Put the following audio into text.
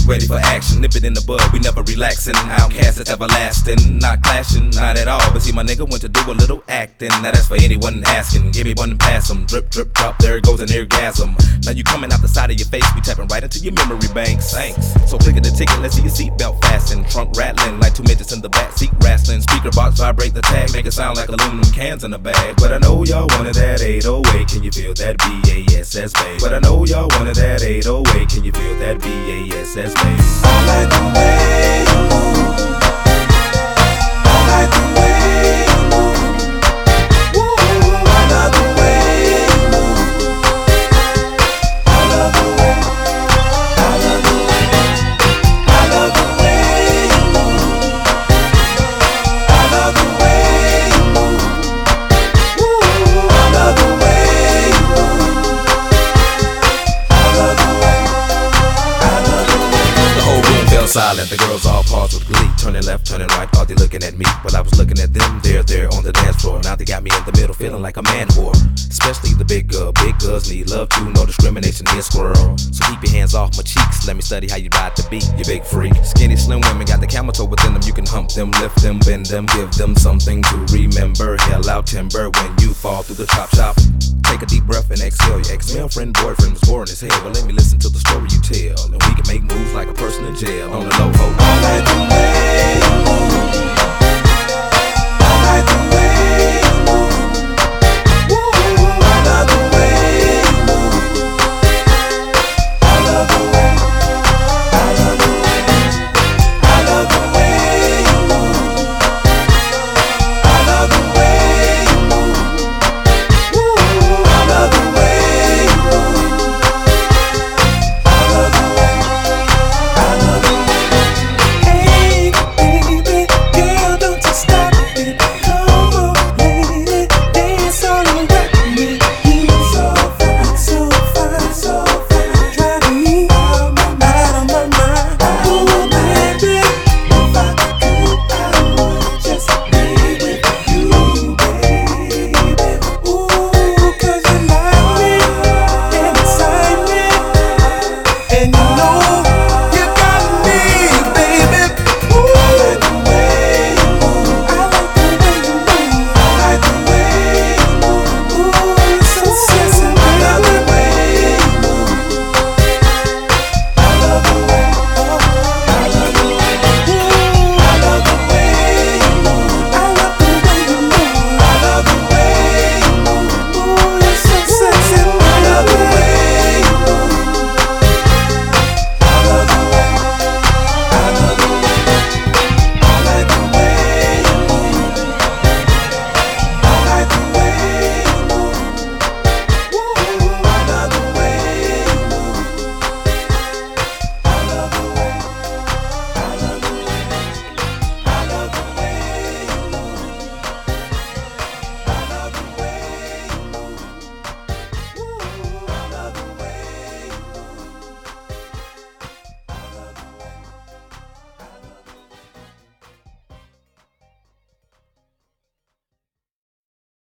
ready for action. Nip it in the bud, we never relaxing. Outcast is everlasting, not clashing, not at all. But see, my nigga went to do a little acting. Now that's for anyone asking. Give me one and pass 'em. Drip, drip, drop, there goes an orgasm. Now you coming out the side of your face, we tapping right into your memory banks. Thanks. So click at the ticket, let's see your seatbelt fasten. Trunk rattling like two midgets in the back seat wrestling. Speaker box vibrate the tag, make it sound like aluminum cans in a bag. But I know y'all wanted that 808. Can you feel that BASS bass? But I know y'all wanted that 808. Can you feel that BASS bass? I like the way you move. I like the way you move. Woo, I love the way you move. I love the way. I love the way. I love the way you move. I love the way you move. Woo, I love the way you move. I love the way. I love the way. The whole room fell silent, the girls all paused with glee. Turning left, turning right, thought they looking at me. While I was looking at them, there on the dance floor. Now they got me in the middle, feeling like a man whore. Especially the big girl, big girls need love too. No discrimination here, squirrel. So keep your hands off my cheeks, let me study how you ride the beat, you big freak. Skinny, slim women got the camel toe within them. You can hump them, lift them, bend them, give them something to remember. Hell out timber when you fall through the chop shop. Take a deep breath and exhale. Your ex-male friend, boyfriend was boring as hell. Well, let me listen to the story you tell, and we can make moves like a person in jail on the low. I like the way you move.